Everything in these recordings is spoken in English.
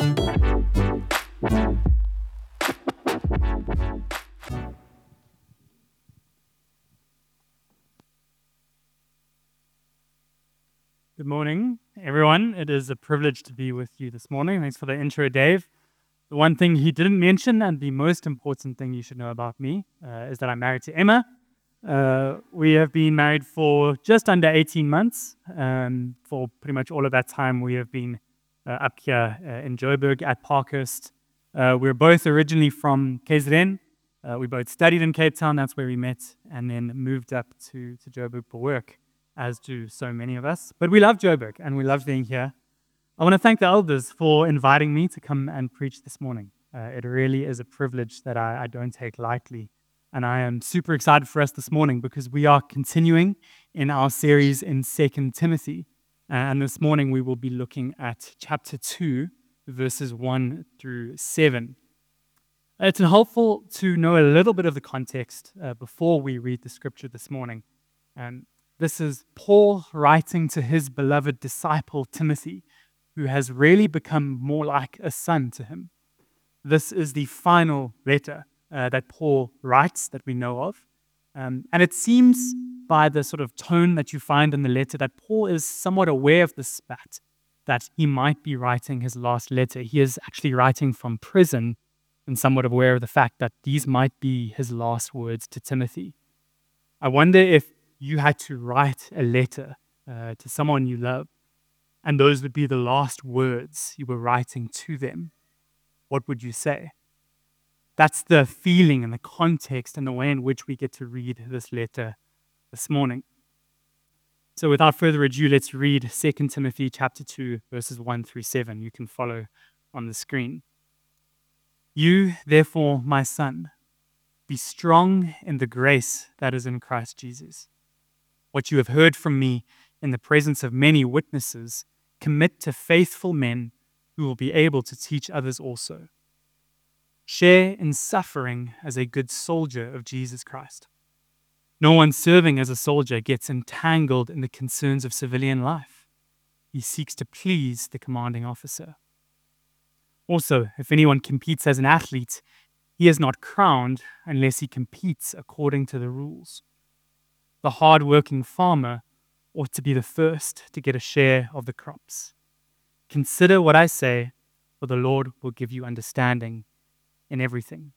Good morning, everyone. It is a privilege to be with you this morning. Thanks for the intro, Dave. The one thing he didn't mention, and the most important thing you should know about me, is that I'm married to Emma. We have been married for just under 18 months. For pretty much all of that time, we have been up here in Joburg at Parkhurst. We're both originally from KZN. We both studied in Cape Town. That's where we met, and then moved up to Joburg for work, as do so many of us. But we love Joburg, and we love being here. I want to thank the elders for inviting me to come and preach this morning. It really is a privilege that I don't take lightly. And I am super excited for us this morning because we are continuing in our series in 2 Timothy. And this morning we will be looking at chapter 2, verses 1 through 7. It's helpful to know a little bit of the context before we read the scripture this morning. This is Paul writing to his beloved disciple Timothy, who has really become more like a son to him. This is the final letter that Paul writes that we know of. And it seems by the sort of tone that you find in the letter that Paul is somewhat aware of this fact, that he might be writing his last letter. He is actually writing from prison and somewhat aware of the fact that these might be his last words to Timothy. I wonder if you had to write a letter to someone you love, and those would be the last words you were writing to them, what would you say? That's the feeling and the context and the way in which we get to read this letter this morning. So without further ado, let's read 2 Timothy chapter 2, verses 1 through 7. You can follow on the screen. You, therefore, my son, be strong in the grace that is in Christ Jesus. What you have heard from me in the presence of many witnesses, commit to faithful men who will be able to teach others also. Share in suffering as a good soldier of Jesus Christ. No one serving as a soldier gets entangled in the concerns of civilian life. He seeks to please the commanding officer. Also, if anyone competes as an athlete, he is not crowned unless he competes according to the rules. The hard-working farmer ought to be the first to get a share of the crops. Consider what I say, for the Lord will give you understanding in everything.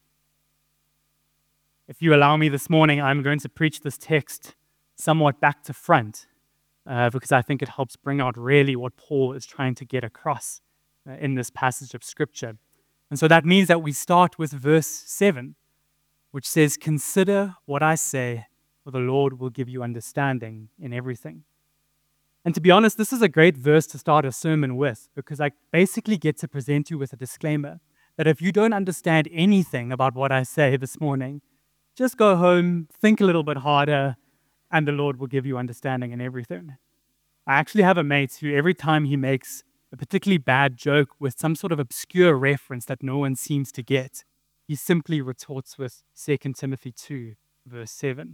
If you allow me this morning, I'm going to preach this text somewhat back to front because I think it helps bring out really what Paul is trying to get across in this passage of Scripture. And so that means that we start with verse 7, which says, "Consider what I say, for the Lord will give you understanding in everything." And to be honest, this is a great verse to start a sermon with, because I basically get to present you with a disclaimer that if you don't understand anything about what I say this morning, just go home, think a little bit harder, and the Lord will give you understanding in everything. I actually have a mate who every time he makes a particularly bad joke with some sort of obscure reference that no one seems to get, he simply retorts with 2 Timothy 2, verse 7.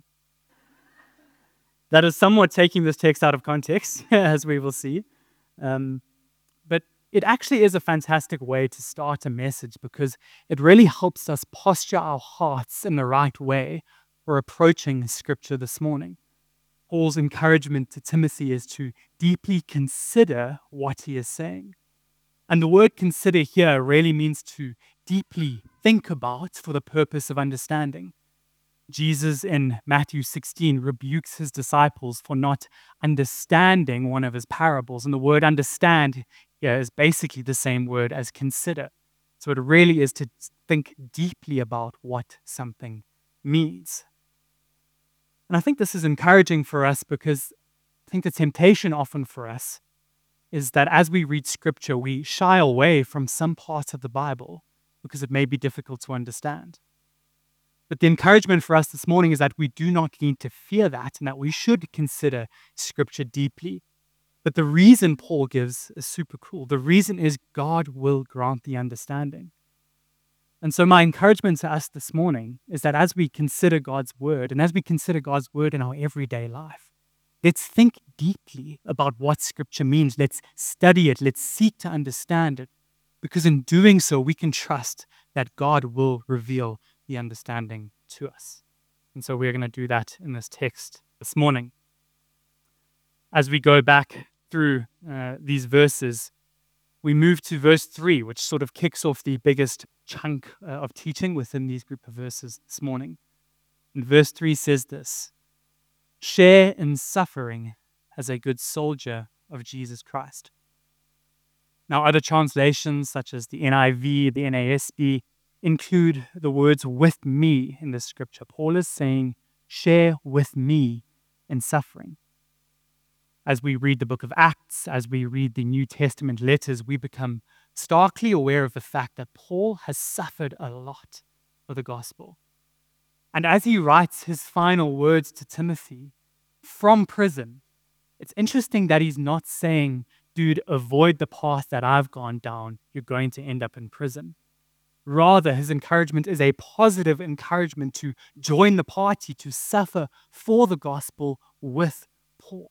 That is somewhat taking this text out of context, as we will see. But it actually is a fantastic way to start a message because it really helps us posture our hearts in the right way for approaching Scripture this morning. Paul's encouragement to Timothy is to deeply consider what he is saying. And the word consider here really means to deeply think about for the purpose of understanding. Jesus in Matthew 16 rebukes his disciples for not understanding one of his parables. And the word understand here is basically the same word as consider. So it really is to think deeply about what something means. And I think this is encouraging for us because I think the temptation often for us is that as we read Scripture, we shy away from some parts of the Bible because it may be difficult to understand. But the encouragement for us this morning is that we do not need to fear that and that we should consider Scripture deeply. But the reason Paul gives is super cool. The reason is God will grant the understanding. And so my encouragement to us this morning is that as we consider God's word and as we consider God's word in our everyday life, let's think deeply about what Scripture means. Let's study it. Let's seek to understand it. because in doing so, we can trust that God will reveal the understanding to us. And so we're going to do that in this text this morning. As we go back through these verses, we move to verse 3, which sort of kicks off the biggest chunk of teaching within these group of verses this morning. And verse 3 says this: share in suffering as a good soldier of Jesus Christ. Now, other translations, such as the NIV, the NASB, include the words with me in this scripture. Paul is saying, share with me in suffering. As we read the book of Acts, as we read the New Testament letters, we become starkly aware of the fact that Paul has suffered a lot for the gospel. And as he writes his final words to Timothy from prison, it's interesting that he's not saying, dude, avoid the path that I've gone down. You're going to end up in prison. Rather, his encouragement is a positive encouragement to join the party, to suffer for the gospel with Paul.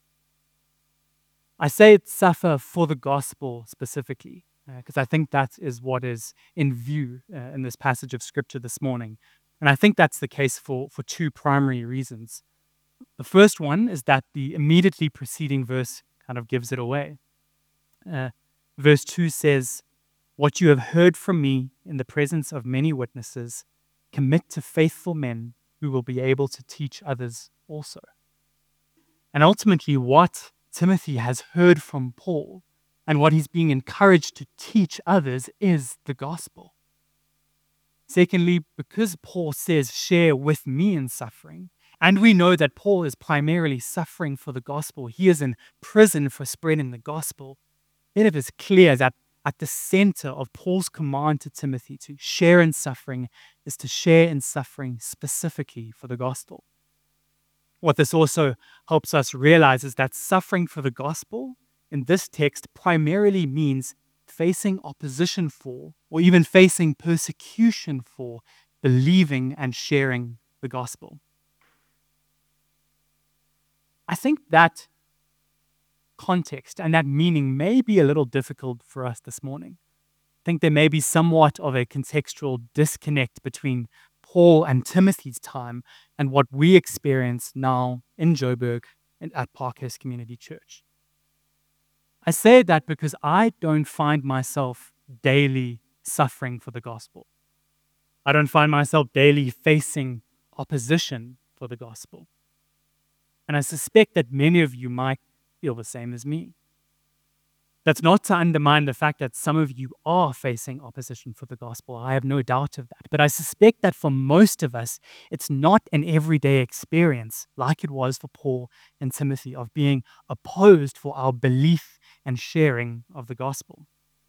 I say suffer for the gospel specifically, because I think that is what is in view in this passage of scripture this morning. And I think that's the case for two primary reasons. The first one is that the immediately preceding verse kind of gives it away. Verse 2 says, what you have heard from me in the presence of many witnesses, commit to faithful men who will be able to teach others also. And ultimately, what Timothy has heard from Paul and what he's being encouraged to teach others is the gospel. Secondly, because Paul says, share with me in suffering, and we know that Paul is primarily suffering for the gospel, he is in prison for spreading the gospel, it is clear that at the center of Paul's command to Timothy to share in suffering is to share in suffering specifically for the gospel. What this also helps us realize is that suffering for the gospel in this text primarily means facing opposition for, or even facing persecution for, believing and sharing the gospel. I think that context and that meaning may be a little difficult for us this morning. I think there may be somewhat of a contextual disconnect between Paul and Timothy's time and what we experience now in Joburg and at Parkhurst Community Church. I say that because I don't find myself daily suffering for the gospel. I don't find myself daily facing opposition for the gospel. And I suspect that many of you might feel the same as me. That's not to undermine the fact that some of you are facing opposition for the gospel. I have no doubt of that. But I suspect that for most of us, it's not an everyday experience like it was for Paul and Timothy of being opposed for our belief and sharing of the gospel.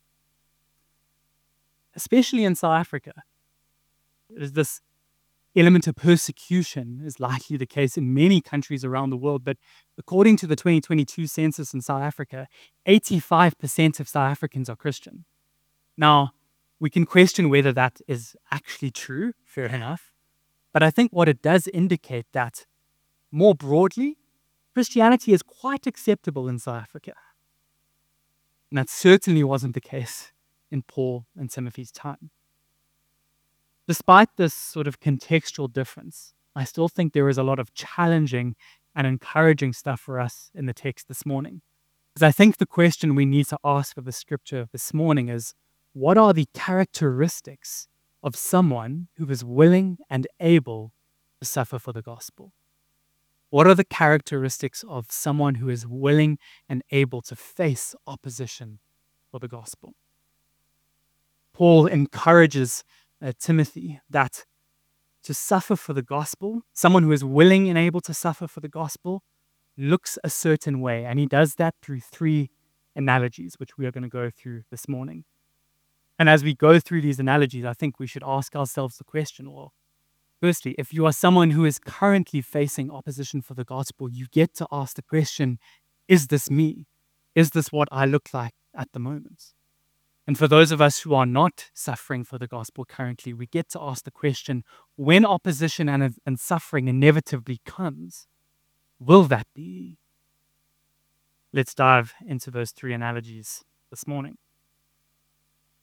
Especially in South Africa, there's this element of persecution is likely the case in many countries around the world, but according to the 2022 census in South Africa, 85% of South Africans are Christian. Now, we can question whether that is actually true, fair enough, but I think what it does indicate that, more broadly, Christianity is quite acceptable in South Africa. And that certainly wasn't the case in Paul and Timothy's time. Despite this sort of contextual difference, I still think there is a lot of challenging and encouraging stuff for us in the text this morning. Because I think the question we need to ask of the scripture this morning is, what are the characteristics of someone who is willing and able to suffer for the gospel? What are the characteristics of someone who is willing and able to face opposition for the gospel? Paul encourages Timothy that to suffer for the gospel, someone who is willing and able to suffer for the gospel, looks a certain way. And he does that through three analogies, which we are going to go through this morning. And as we go through these analogies, I think we should ask ourselves the question, well, firstly, if you are someone who is currently facing opposition for the gospel, you get to ask the question, is this me? Is this what I look like at the moment? And for those of us who are not suffering for the gospel currently, we get to ask the question, when opposition and suffering inevitably comes, will that be? Let's dive into those three analogies this morning.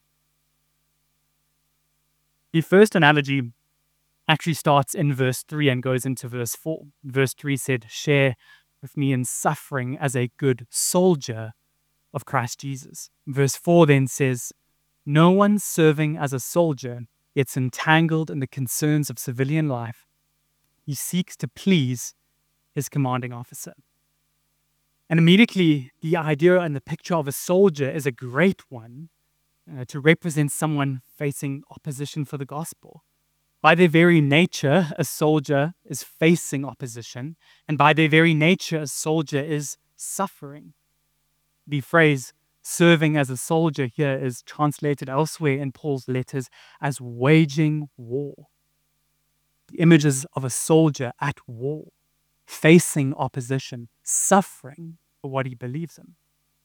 The first analogy actually starts in verse 3 and goes into verse 4. Verse 3 said, "Share with me in suffering as a good soldier of Christ Jesus." Verse 4 then says, "No one serving as a soldier gets entangled in the concerns of civilian life. He seeks to please his commanding officer." And immediately, the idea and the picture of a soldier is a great one to represent someone facing opposition for the gospel. By their very nature, a soldier is facing opposition, and by their very nature, a soldier is suffering. The phrase serving as a soldier here is translated elsewhere in Paul's letters as waging war. The images of a soldier at war, facing opposition, suffering for what he believes in.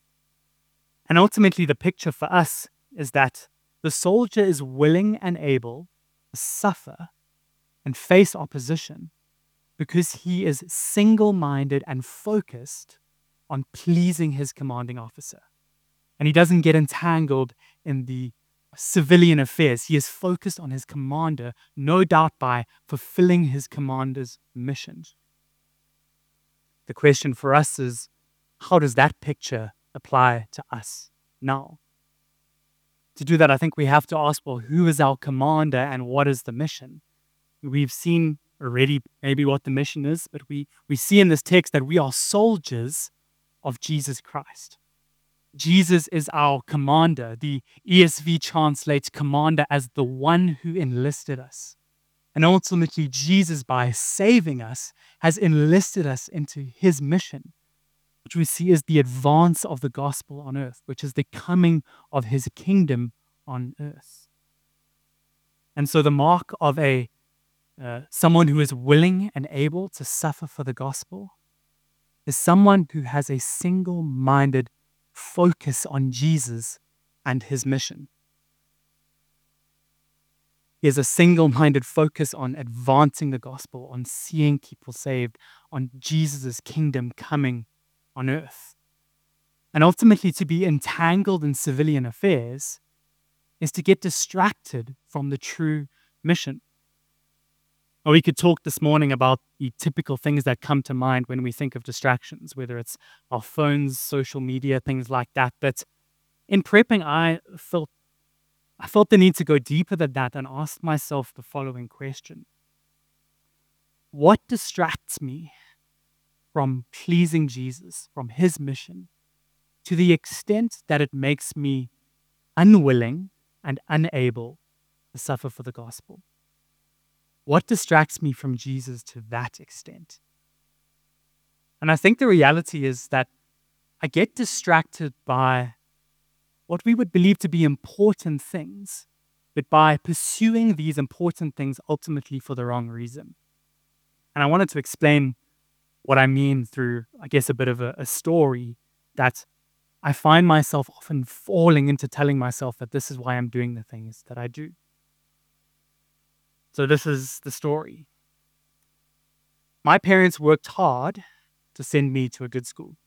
And ultimately, the picture for us is that the soldier is willing and able to suffer and face opposition because he is single-minded and focused on pleasing his commanding officer. And he doesn't get entangled in the civilian affairs. He is focused on his commander, no doubt by fulfilling his commander's missions. The question for us is, how does that picture apply to us now? To do that, I think we have to ask, well, who is our commander and what is the mission? We've seen already maybe what the mission is, but we see in this text that we are soldiers of Jesus Christ. Jesus is our commander. The ESV translates commander as the one who enlisted us. And ultimately, Jesus, by saving us, has enlisted us into his mission, which we see as the advance of the gospel on earth, which is the coming of his kingdom on earth. And so the mark of someone who is willing and able to suffer for the gospel is someone who has a single-minded focus on Jesus and his mission. He has a single-minded focus on advancing the gospel, on seeing people saved, on Jesus' kingdom coming on earth. And ultimately, to be entangled in civilian affairs is to get distracted from the true mission. Or we could talk this morning about the typical things that come to mind when we think of distractions, whether it's our phones, social media, things like that. But in prepping, I felt the need to go deeper than that and ask myself the following question. What distracts me from pleasing Jesus, from his mission, to the extent that it makes me unwilling and unable to suffer for the gospel? What distracts me from Jesus to that extent? And I think the reality is that I get distracted by what we would believe to be important things, but by pursuing these important things ultimately for the wrong reason. And I wanted to explain what I mean through, I guess, a bit of a story that I find myself often falling into telling myself that this is why I'm doing the things that I do. So this is the story. My parents worked hard to send me to a good school.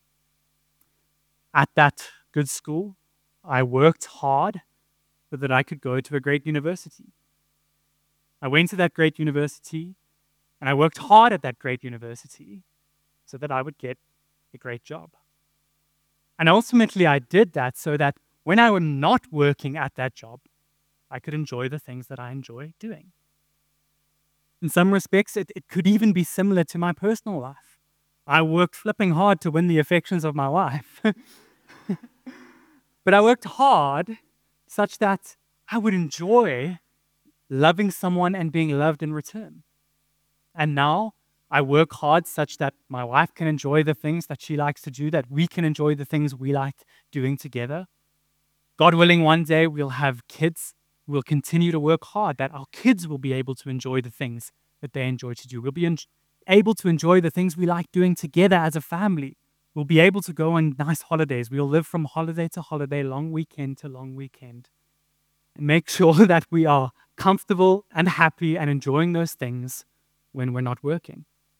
At that good school, I worked hard so that I could go to a great university. I went to that great university, and I worked hard at that great university so that I would get a great job. And ultimately, I did that so that when I was not working at that job, I could enjoy the things that I enjoy doing. In some respects, it could even be similar to my personal life. I worked flipping hard to win the affections of my wife. But I worked hard such that I would enjoy loving someone and being loved in return. And now I work hard such that my wife can enjoy the things that she likes to do, that we can enjoy the things we like doing together. God willing, one day we'll have kids. We'll continue to work hard that our kids will be able to enjoy the things that they enjoy to do. We'll be able to enjoy the things we like doing together as a family. We'll be able to go on nice holidays. We'll live from holiday to holiday, long weekend to long weekend, and make sure that we are comfortable and happy and enjoying those things when we're not working.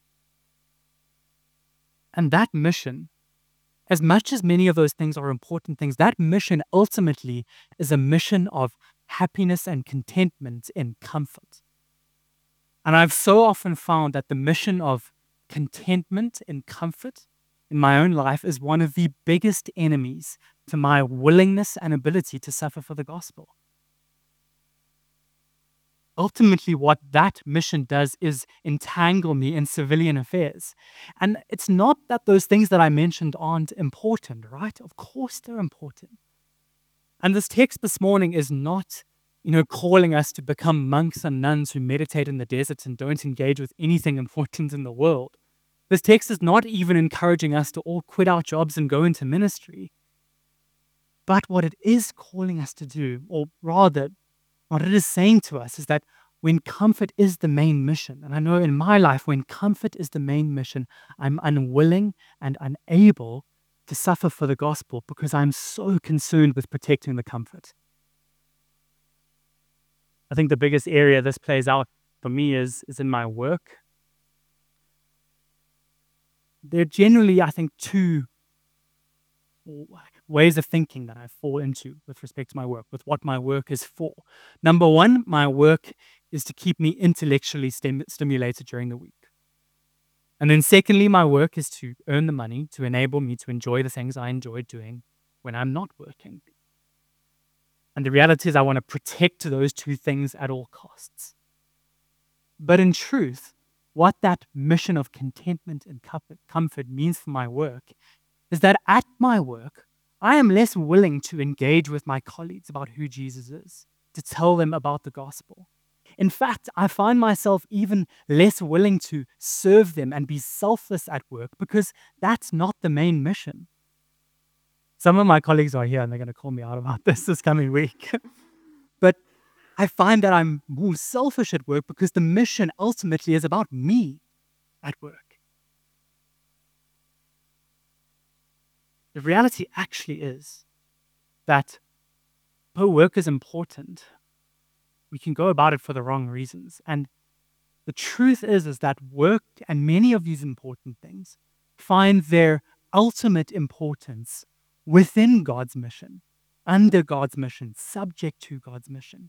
And that mission, as much as many of those things are important things, that mission ultimately is a mission of happiness and contentment in comfort. And I've so often found that the mission of contentment and comfort in my own life is one of the biggest enemies to my willingness and ability to suffer for the gospel. Ultimately, what that mission does is entangle me in civilian affairs. And it's not that those things that I mentioned aren't important, right? Of course they're important. And this text this morning is not, calling us to become monks and nuns who meditate in the desert and don't engage with anything important in the world. This text is not even encouraging us to all quit our jobs and go into ministry. But what it is calling us to do, or rather, what it is saying to us, is that when comfort is the main mission, and I know in my life, when comfort is the main mission, I'm unwilling and unable to suffer for the gospel because I'm so consumed with protecting the comfort. I think the biggest area this plays out for me is in my work. There are generally, I think, two ways of thinking that I fall into with respect to my work, with what my work is for. Number one, my work is to keep me intellectually stimulated during the week. And then secondly, my work is to earn the money to enable me to enjoy the things I enjoy doing when I'm not working. And the reality is I want to protect those two things at all costs. But in truth, what that mission of contentment and comfort means for my work is that at my work, I am less willing to engage with my colleagues about who Jesus is, to tell them about the gospel. In fact, I find myself even less willing to serve them and be selfless at work because that's not the main mission. Some of my colleagues are here and they're going to call me out about this coming week. But I find that I'm more selfish at work because the mission ultimately is about me at work. The reality actually is that though work is important, we can go about it for the wrong reasons. And the truth is that work and many of these important things find their ultimate importance within God's mission, under God's mission, subject to God's mission.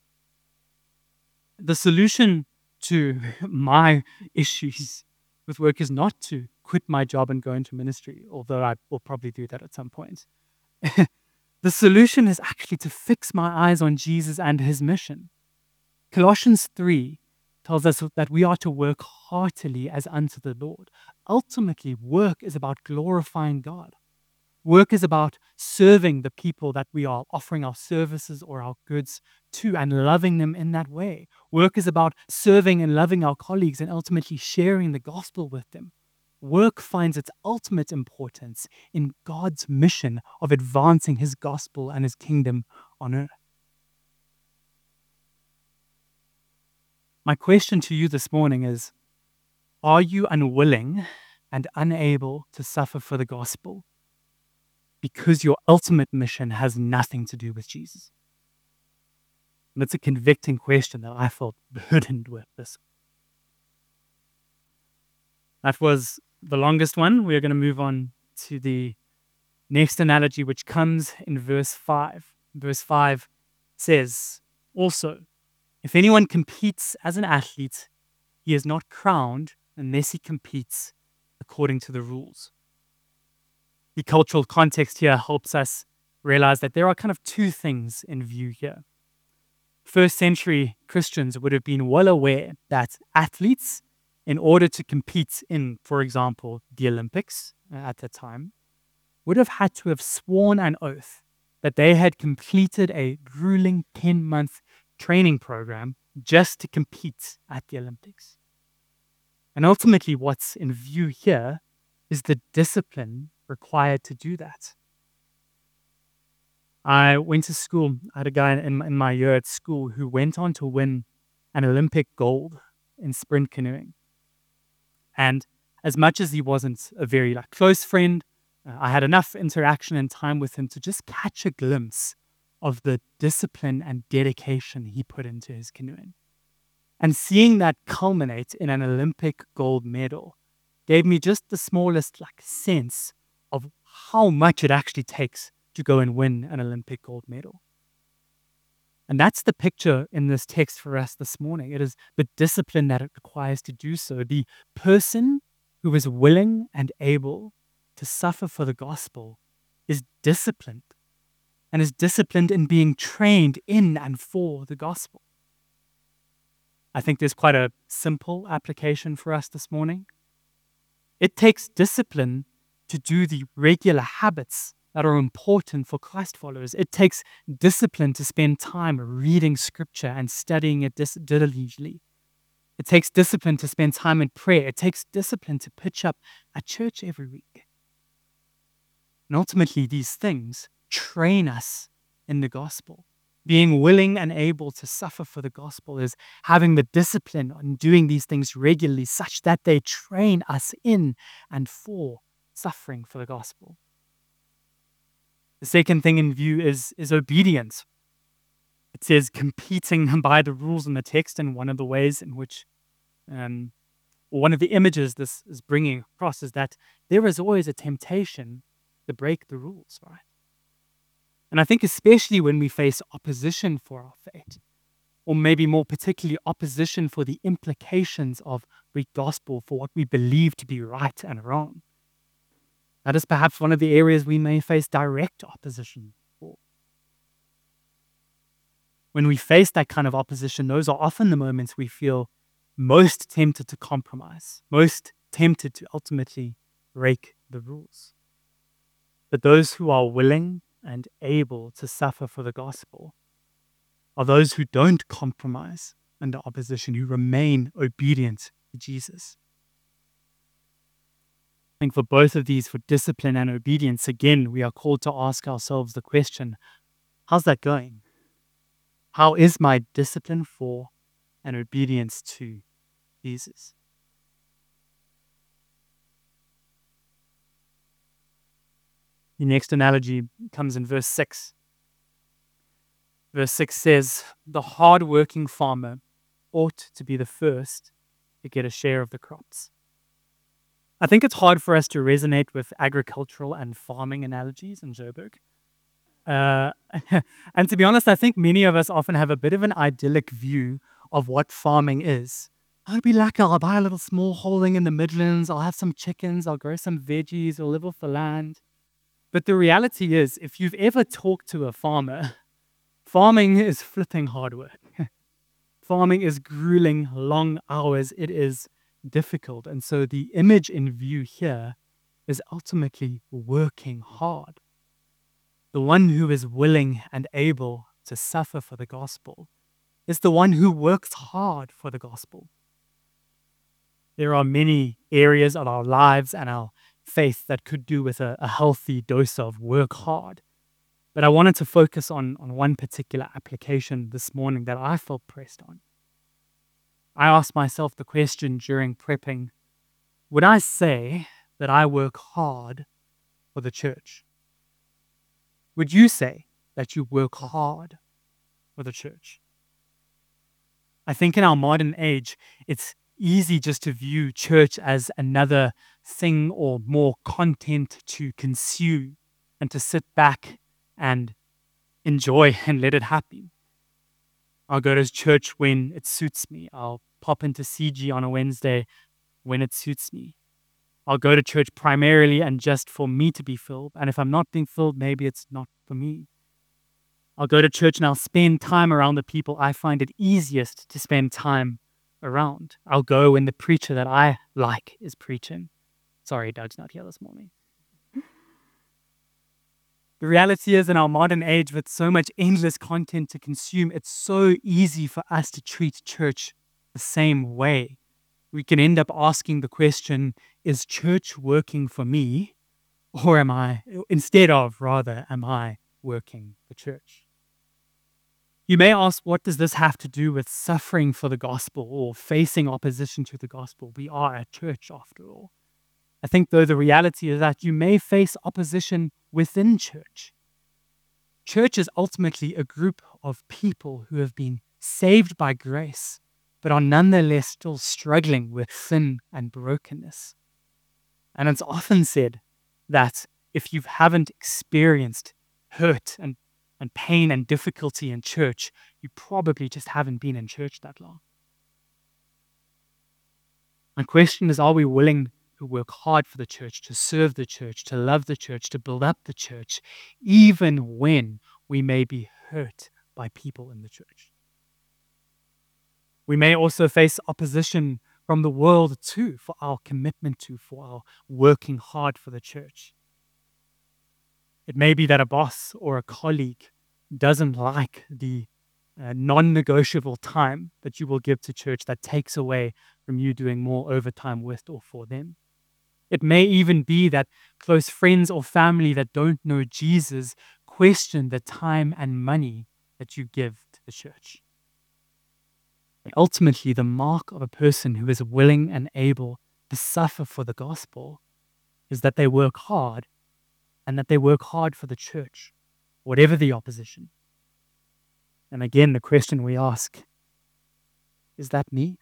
The solution to my issues with work is not to quit my job and go into ministry, although I will probably do that at some point. The solution is actually to fix my eyes on Jesus and his mission. Colossians 3 tells us that we are to work heartily as unto the Lord. Ultimately, work is about glorifying God. Work is about serving the people that we are offering our services or our goods to and loving them in that way. Work is about serving and loving our colleagues and ultimately sharing the gospel with them. Work finds its ultimate importance in God's mission of advancing his gospel and his kingdom on earth. My question to you this morning is, are you unwilling and unable to suffer for the gospel because your ultimate mission has nothing to do with Jesus? And it's a convicting question that I felt burdened with this. That was the longest one. We're going to move on to the next analogy, which comes in verse 5. Verse 5 says, also, if anyone competes as an athlete, he is not crowned unless he competes according to the rules. The cultural context here helps us realize that there are kind of two things in view here. First century Christians would have been well aware that athletes, in order to compete in, for example, the Olympics at the time, would have had to have sworn an oath that they had completed a grueling 10-month training program just to compete at the Olympics. And ultimately, what's in view here is the discipline required to do that. I went to school. I had a guy in my year at school who went on to win an Olympic gold in sprint canoeing. And as much as he wasn't a very close friend, I had enough interaction and time with him to just catch a glimpse of the discipline and dedication he put into his canoeing. And seeing that culminate in an Olympic gold medal gave me just the smallest sense of how much it actually takes to go and win an Olympic gold medal. And that's the picture in this text for us this morning. It is the discipline that it requires to do so. The person who is willing and able to suffer for the gospel is disciplined, and is disciplined in being trained in and for the gospel. I think there's quite a simple application for us this morning. It takes discipline to do the regular habits that are important for Christ followers. It takes discipline to spend time reading scripture and studying it diligently. It takes discipline to spend time in prayer. It takes discipline to pitch up at church every week. And ultimately, these things train us in the gospel. Being willing and able to suffer for the gospel is having the discipline on doing these things regularly such that they train us in and for suffering for the gospel. The second thing in view is obedience. It says competing by the rules in the text, and one of the ways in which, or one of the images this is bringing across is that there is always a temptation to break the rules, right? And I think especially when we face opposition for our faith, or maybe more particularly opposition for the implications of the gospel for what we believe to be right and wrong. That is perhaps one of the areas we may face direct opposition for. When we face that kind of opposition, those are often the moments we feel most tempted to compromise, most tempted to ultimately break the rules. But those who are willing and able to suffer for the gospel are those who don't compromise under opposition, who remain obedient to Jesus. I think for both of these, for discipline and obedience, again, we are called to ask ourselves the question, how's that going? How is my discipline for and obedience to Jesus? The next analogy comes in verse 6. Verse 6 says, the hard-working farmer ought to be the first to get a share of the crops. I think it's hard for us to resonate with agricultural and farming analogies in Joburg. And to be honest, I think many of us often have a bit of an idyllic view of what farming is. I'll be lucky, I'll buy a little small holding in the Midlands, I'll have some chickens, I'll grow some veggies, I'll live off the land. But the reality is, if you've ever talked to a farmer, farming is flipping hard work. Farming is grueling, long hours. It is difficult. And so the image in view here is ultimately working hard. The one who is willing and able to suffer for the gospel is the one who works hard for the gospel. There are many areas of our lives and our faith that could do with a healthy dose of work hard. But I wanted to focus on one particular application this morning that I felt pressed on. I asked myself the question during prepping, would I say that I work hard for the church? Would you say that you work hard for the church? I think in our modern age, it's easy just to view church as another thing or more content to consume and to sit back and enjoy and let it happen. I'll go to church when it suits me. I'll pop into CG on a Wednesday when it suits me. I'll go to church primarily and just for me to be filled. And if I'm not being filled, maybe it's not for me. I'll go to church and I'll spend time around the people I find it easiest to spend time around. I'll go when the preacher that I like is preaching. Sorry, Doug's not here this morning. The reality is, in our modern age, with so much endless content to consume, it's so easy for us to treat church the same way. We can end up asking the question, is church working for me? Or am I working for church? You may ask, what does this have to do with suffering for the gospel or facing opposition to the gospel? We are a church after all. I think, though, the reality is that you may face opposition within church. Church is ultimately a group of people who have been saved by grace, but are nonetheless still struggling with sin and brokenness. And it's often said that if you haven't experienced hurt and and pain and difficulty in church, you probably just haven't been in church that long. My question is, are we willing to work hard for the church, to serve the church, to love the church, to build up the church, even when we may be hurt by people in the church? We may also face opposition from the world too for our commitment to, for our working hard for the church. It may be that a boss or a colleague doesn't like the non-negotiable time that you will give to church that takes away from you doing more overtime with or for them. It may even be that close friends or family that don't know Jesus question the time and money that you give to the church. Ultimately, the mark of a person who is willing and able to suffer for the gospel is that they work hard, and that they work hard for the church, whatever the opposition. And again, the question we ask, is that me?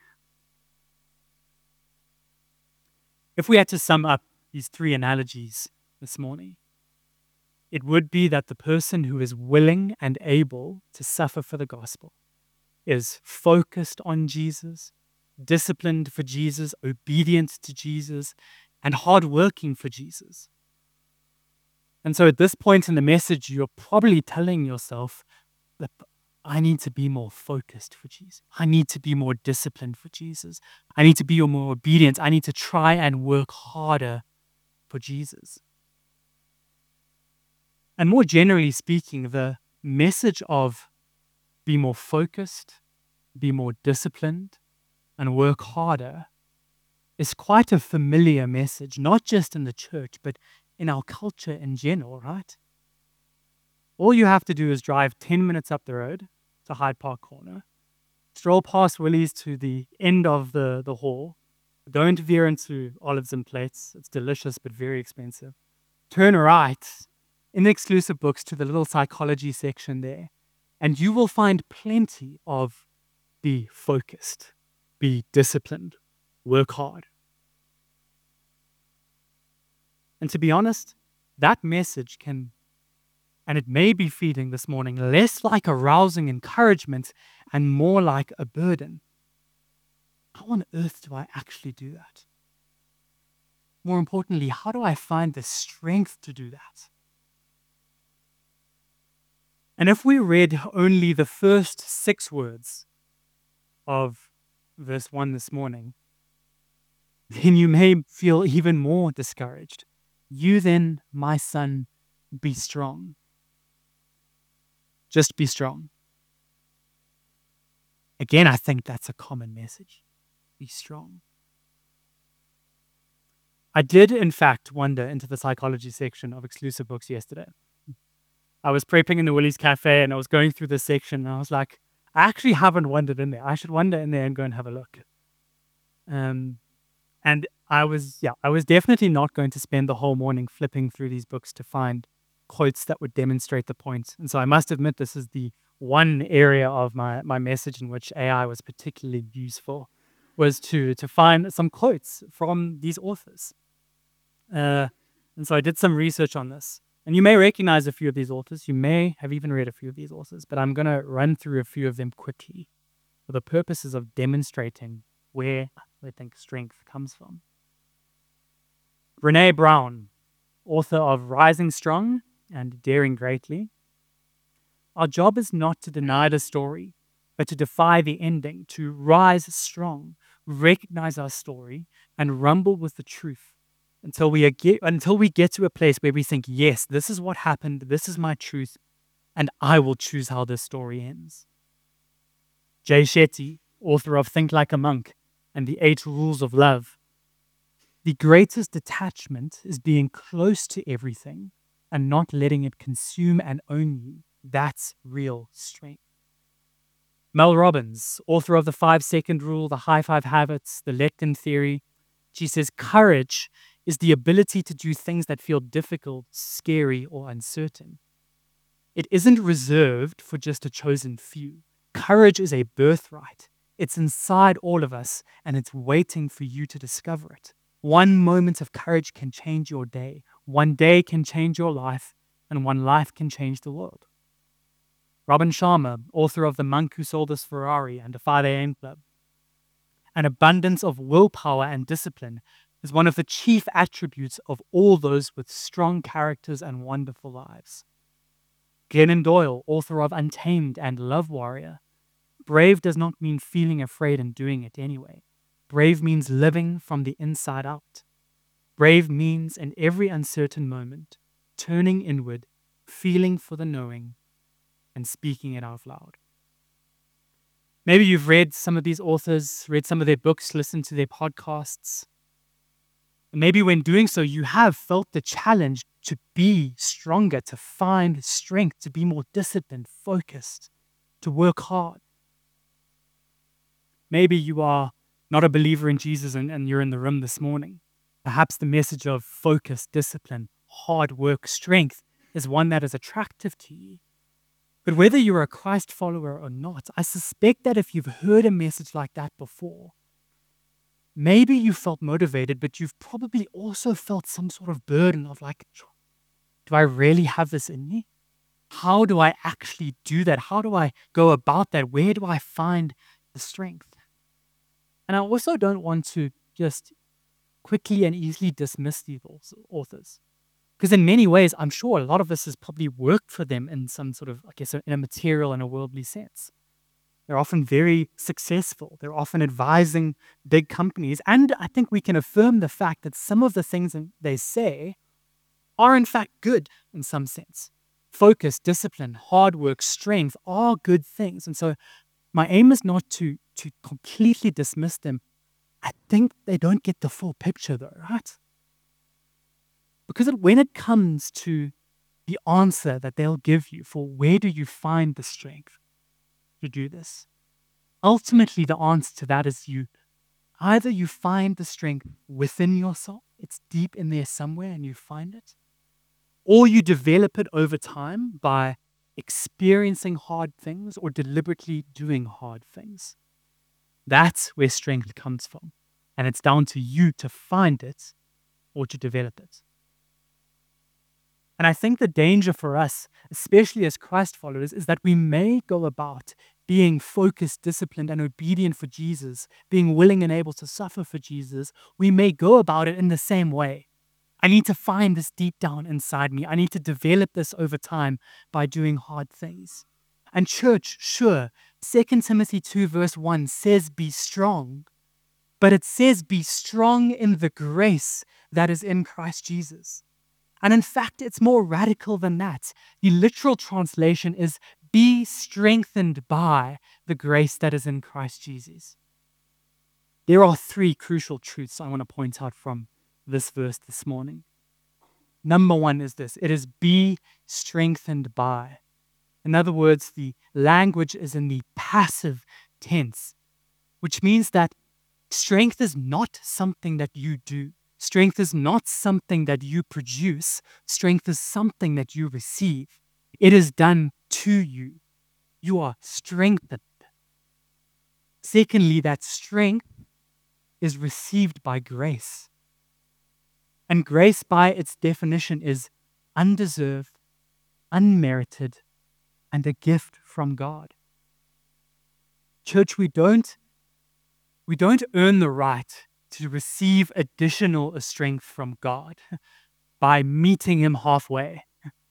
If we had to sum up these three analogies this morning, it would be that the person who is willing and able to suffer for the gospel is focused on Jesus, disciplined for Jesus, obedient to Jesus, and hardworking for Jesus. And so at this point in the message, you're probably telling yourself that I need to be more focused for Jesus. I need to be more disciplined for Jesus. I need to be more obedient. I need to try and work harder for Jesus. And more generally speaking, the message of be more focused, be more disciplined, and work harder is quite a familiar message, not just in the church, but in our culture in general, right? All you have to do is drive 10 minutes up the road to Hyde Park Corner, stroll past Willie's to the end of the hall, don't veer into Olives and Plates, it's delicious but very expensive. Turn right in the exclusive books to the little psychology section there, and you will find plenty of be focused, be disciplined, work hard. And to be honest, that message can, and it may be feeling this morning, less like a rousing encouragement and more like a burden. How on earth do I actually do that? More importantly, how do I find the strength to do that? And if we read only the first 6 words of verse 1 this morning, then you may feel even more discouraged. You then, my son, be strong. Just be strong. Again, I think that's a common message. Be strong. I did, in fact, wander into the psychology section of exclusive books yesterday. I was prepping in the Willie's Cafe and I was going through this section and I was like, I actually haven't wandered in there. I should wander in there and go and have a look. And I was definitely not going to spend the whole morning flipping through these books to find quotes that would demonstrate the point. And so I must admit, this is the one area of my message in which AI was particularly useful, was to find some quotes from these authors. And so I did some research on this. And you may recognize a few of these authors. You may have even read a few of these authors, but I'm going to run through a few of them quickly for the purposes of demonstrating where I think strength comes from. Brené Brown, author of Rising Strong and Daring Greatly. Our job is not to deny the story, but to defy the ending, to rise strong, recognize our story, and rumble with the truth until we get to a place where we think, yes, this is what happened, this is my truth, and I will choose how this story ends. Jay Shetty, author of Think Like a Monk and the 8 Rules of Love. The greatest detachment is being close to everything and not letting it consume and own you. That's real strength. Mel Robbins, author of the 5-Second Rule, the High 5 Habits, the Lectin Theory. She says, courage is the ability to do things that feel difficult, scary, or uncertain. It isn't reserved for just a chosen few. Courage is a birthright. It's inside all of us, and it's waiting for you to discover it. One moment of courage can change your day. One day can change your life, and one life can change the world. Robin Sharma, author of The Monk Who Sold His Ferrari and a 5 a.m. Club. An abundance of willpower and discipline is one of the chief attributes of all those with strong characters and wonderful lives. Glennon Doyle, author of Untamed and Love Warrior. Brave does not mean feeling afraid and doing it anyway. Brave means living from the inside out. Brave means in every uncertain moment, turning inward, feeling for the knowing, and speaking it out loud. Maybe you've read some of these authors, read some of their books, listened to their podcasts. And maybe when doing so, you have felt the challenge to be stronger, to find strength, to be more disciplined, focused, to work hard. Maybe you are not a believer in Jesus and you're in the room this morning. Perhaps the message of focus, discipline, hard work, strength is one that is attractive to you. But whether you're a Christ follower or not, I suspect that if you've heard a message like that before, maybe you felt motivated, but you've probably also felt some sort of burden of like, do I really have this in me? How do I actually do that? How do I go about that? Where do I find the strength? And I also don't want to just quickly and easily dismiss these authors. Because in many ways, I'm sure a lot of this has probably worked for them in some sort of, in a material and a worldly sense. They're often very successful. They're often advising big companies. And I think we can affirm the fact that some of the things they say are in fact good in some sense. Focus, discipline, hard work, strength are good things. And so my aim is not to completely dismiss them. I think they don't get the full picture though, right? Because when it comes to the answer that they'll give you for where do you find the strength to do this, ultimately the answer to that is either you find the strength within yourself, it's deep in there somewhere and you find it, or you develop it over time by experiencing hard things or deliberately doing hard things. That's where strength comes from. And it's down to you to find it or to develop it. And I think the danger for us, especially as Christ followers, is that we may go about being focused, disciplined, and obedient for Jesus, being willing and able to suffer for Jesus. We may go about it in the same way. I need to find this deep down inside me. I need to develop this over time by doing hard things. And church, sure, 2 Timothy 2 verse 1 says be strong, but it says be strong in the grace that is in Christ Jesus. And in fact, it's more radical than that. The literal translation is be strengthened by the grace that is in Christ Jesus. There are 3 crucial truths I want to point out from this verse this morning. Number 1 is this. It is be strengthened by. In other words, the language is in the passive tense, which means that strength is not something that you do. Strength is not something that you produce. Strength is something that you receive. It is done to you. You are strengthened. Secondly, that strength is received by grace. And grace, by its definition, is undeserved, unmerited, and a gift from God. Church, we don't earn the right to receive additional strength from God by meeting Him halfway.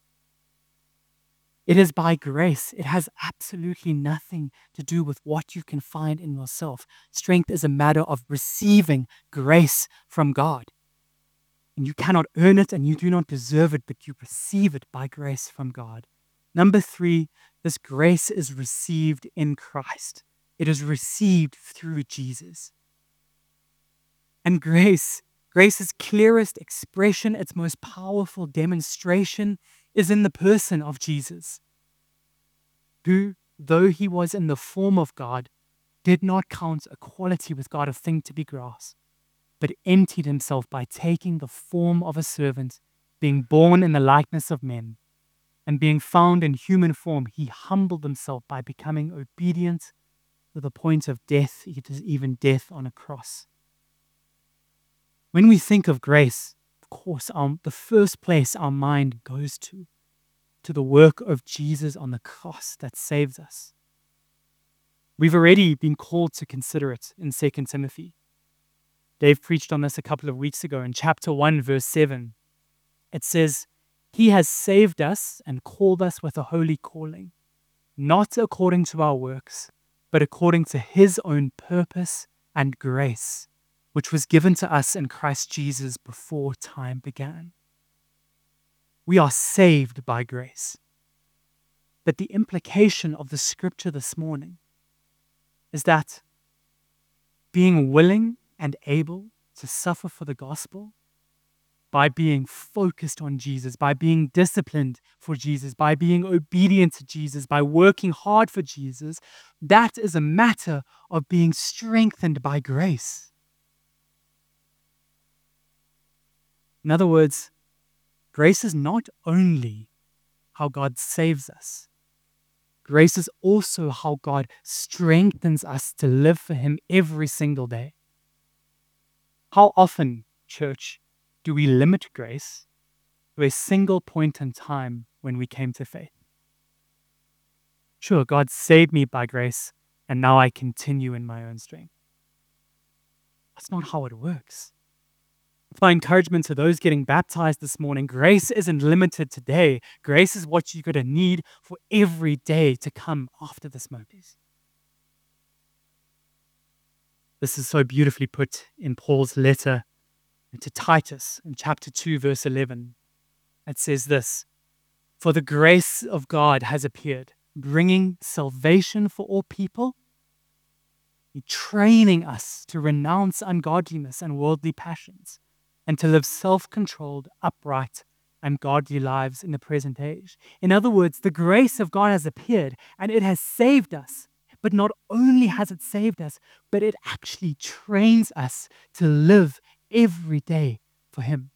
It is by grace. It has absolutely nothing to do with what you can find in yourself. Strength is a matter of receiving grace from God. And you cannot earn it and you do not deserve it, but you receive it by grace from God. Number 3, this grace is received in Christ. It is received through Jesus. And grace's clearest expression, its most powerful demonstration, is in the person of Jesus, who, though he was in the form of God, did not count equality with God a thing to be grasped, but emptied himself by taking the form of a servant, being born in the likeness of men, and being found in human form, he humbled himself by becoming obedient to the point of death, even death on a cross. When we think of grace, of course, the first place our mind goes to to the work of Jesus on the cross that saves us. We've already been called to consider it in 2 Timothy. Dave preached on this a couple of weeks ago in chapter 1, verse 7. It says, "He has saved us and called us with a holy calling, not according to our works, but according to his own purpose and grace, which was given to us in Christ Jesus before time began." We are saved by grace. But the implication of the scripture this morning is that being willing and able to suffer for the gospel, by being focused on Jesus, by being disciplined for Jesus, by being obedient to Jesus, by working hard for Jesus, that is a matter of being strengthened by grace. In other words, grace is not only how God saves us. Grace is also how God strengthens us to live for him every single day. How often, church, do we limit grace to a single point in time when we came to faith? Sure, God saved me by grace, and now I continue in my own strength. That's not how it works. My encouragement to those getting baptized this morning, grace isn't limited today. Grace is what you're going to need for every day to come after this moment. This is so beautifully put in Paul's letter to Titus in chapter 2, verse 11. It says this, "For the grace of God has appeared, bringing salvation for all people, training us to renounce ungodliness and worldly passions, and to live self-controlled, upright, and godly lives in the present age." In other words, the grace of God has appeared and it has saved us. But not only has it saved us, but it actually trains us to live every day for him.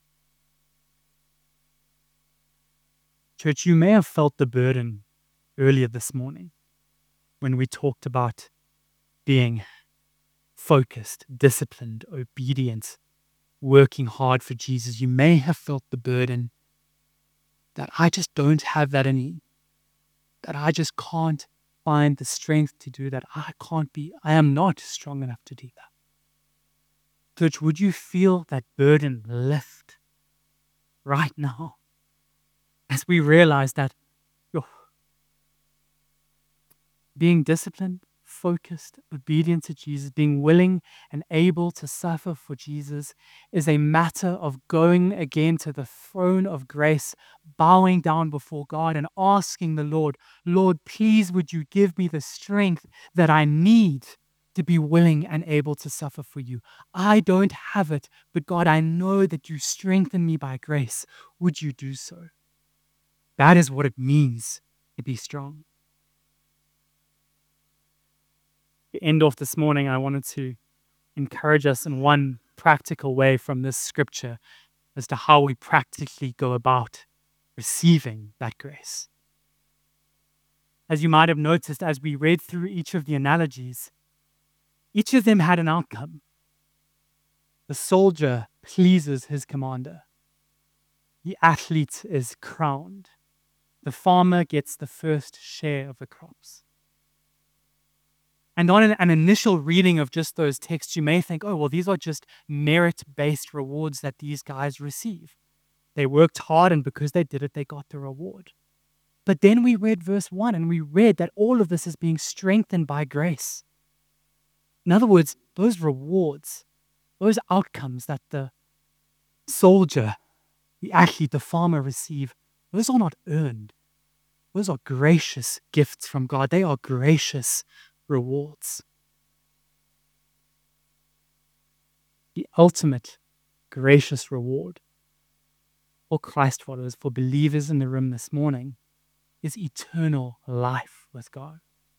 Church, you may have felt the burden earlier this morning when we talked about being focused, disciplined, obedient, working hard for Jesus. You may have felt the burden that I just don't have that in me, that I just can't find the strength to do that. I am not strong enough to do that. Church, would you feel that burden lift right now as we realize that being disciplined, focused, obedient to Jesus, being willing and able to suffer for Jesus is a matter of going again to the throne of grace, bowing down before God and asking the Lord, "Lord, please would you give me the strength that I need to be willing and able to suffer for you. I don't have it, but God, I know that you strengthen me by grace. Would you do so?" That is what it means to be strong. To end off this morning, I wanted to encourage us in one practical way from this scripture as to how we practically go about receiving that grace. As you might have noticed as we read through each of the analogies, each of them had an outcome. The soldier pleases his commander. The athlete is crowned. The farmer gets the first share of the crops. And on an initial reading of just those texts, you may think, oh, well, these are just merit-based rewards that these guys receive. They worked hard, and because they did it, they got the reward. But then we read verse 1, and we read that all of this is being strengthened by grace. In other words, those rewards, those outcomes that the soldier, the athlete, the farmer receive, those are not earned. Those are gracious gifts from God. They are gracious rewards. The ultimate gracious reward for Christ followers, for believers in the room this morning, is eternal life with God.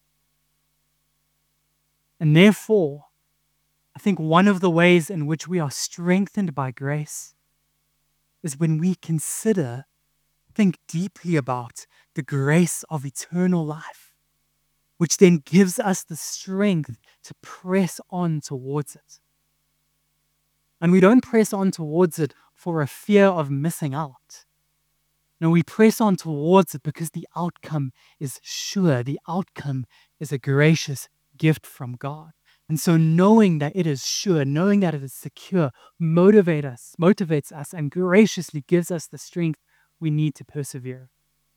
And therefore, I think one of the ways in which we are strengthened by grace is when we think deeply about the grace of eternal life, which then gives us the strength to press on towards it. And we don't press on towards it for a fear of missing out. No, we press on towards it because the outcome is sure. The outcome is a gracious gift from God. And so knowing that it is sure, knowing that it is secure, motivates us, and graciously gives us the strength we need to persevere.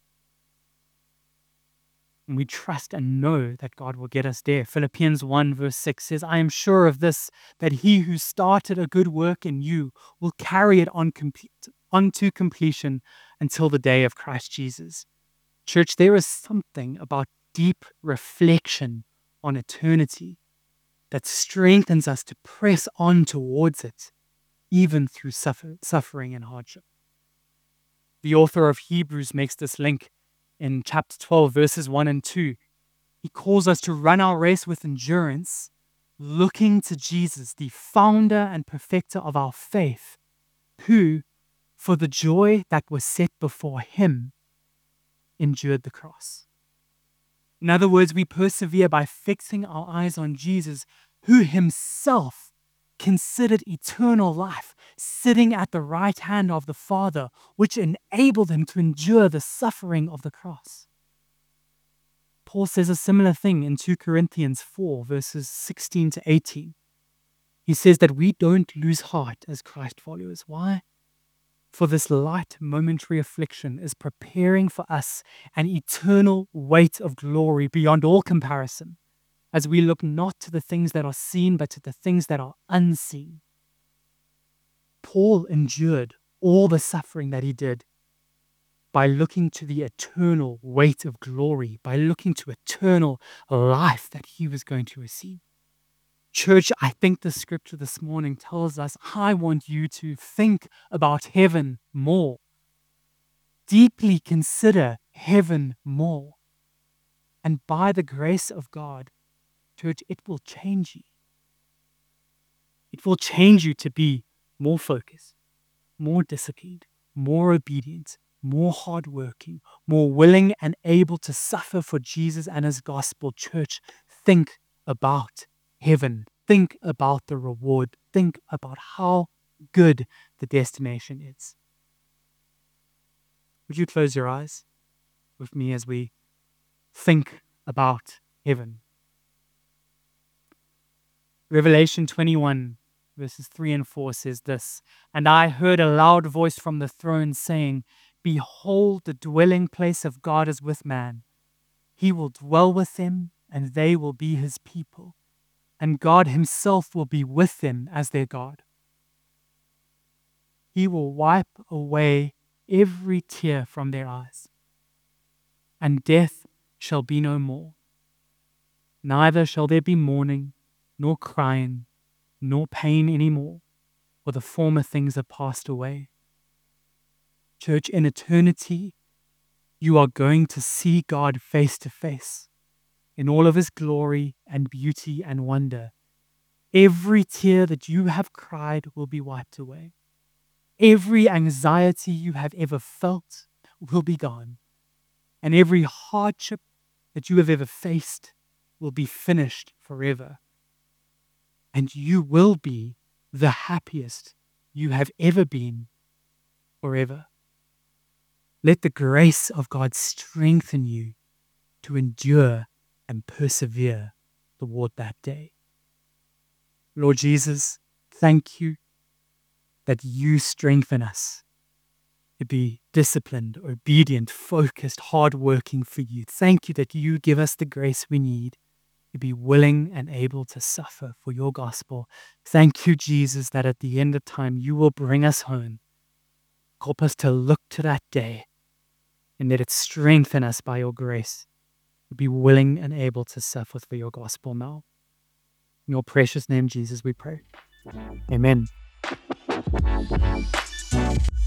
And we trust and know that God will get us there. Philippians 1 verse 6 says, I am sure of this, that he who started a good work in you will carry it onto completion until the day of Christ Jesus. Church, there is something about deep reflection on eternity that strengthens us to press on towards it, even through suffering and hardship. The author of Hebrews makes this link in chapter 12, verses 1 and 2. He calls us to run our race with endurance, looking to Jesus, the founder and perfecter of our faith, who, for the joy that was set before him, endured the cross. In other words, we persevere by fixing our eyes on Jesus, who himself considered eternal life, sitting at the right hand of the Father, which enabled him to endure the suffering of the cross. Paul says a similar thing in 2 Corinthians 4, verses 16 to 18. He says that we don't lose heart as Christ followers. Why? For this light momentary affliction is preparing for us an eternal weight of glory beyond all comparison, as we look not to the things that are seen, but to the things that are unseen. Paul endured all the suffering that he did by looking to the eternal weight of glory, by looking to eternal life that he was going to receive. Church, I think the scripture this morning tells us, I want you to think about heaven more. Deeply consider heaven more. And by the grace of God, church, it will change you. It will change you to be more focused, more disciplined, more obedient, more hardworking, more willing and able to suffer for Jesus and his gospel. Church, think about heaven. Think about the reward. Think about how good the destination is. Would you close your eyes with me as we think about heaven? Revelation 21, verses 3 and 4 says this, And I heard a loud voice from the throne saying, Behold, the dwelling place of God is with man. He will dwell with them, and they will be his people. And God himself will be with them as their God. He will wipe away every tear from their eyes, and death shall be no more. Neither shall there be mourning, nor crying, nor pain any more, for the former things are passed away. Church, in eternity, you are going to see God face to face in all of his glory and beauty and wonder. Every tear that you have cried will be wiped away. Every anxiety you have ever felt will be gone. And every hardship that you have ever faced will be finished forever. And you will be the happiest you have ever been forever. Let the grace of God strengthen you to endure and persevere toward that day. Lord Jesus, thank you that you strengthen us to be disciplined, obedient, focused, hardworking for you. Thank you that you give us the grace we need to be willing and able to suffer for your gospel. Thank you, Jesus, that at the end of time you will bring us home. Help us to look to that day and let it strengthen us by your grace to be willing and able to suffer for your gospel now. In your precious name, Jesus, we pray. Amen.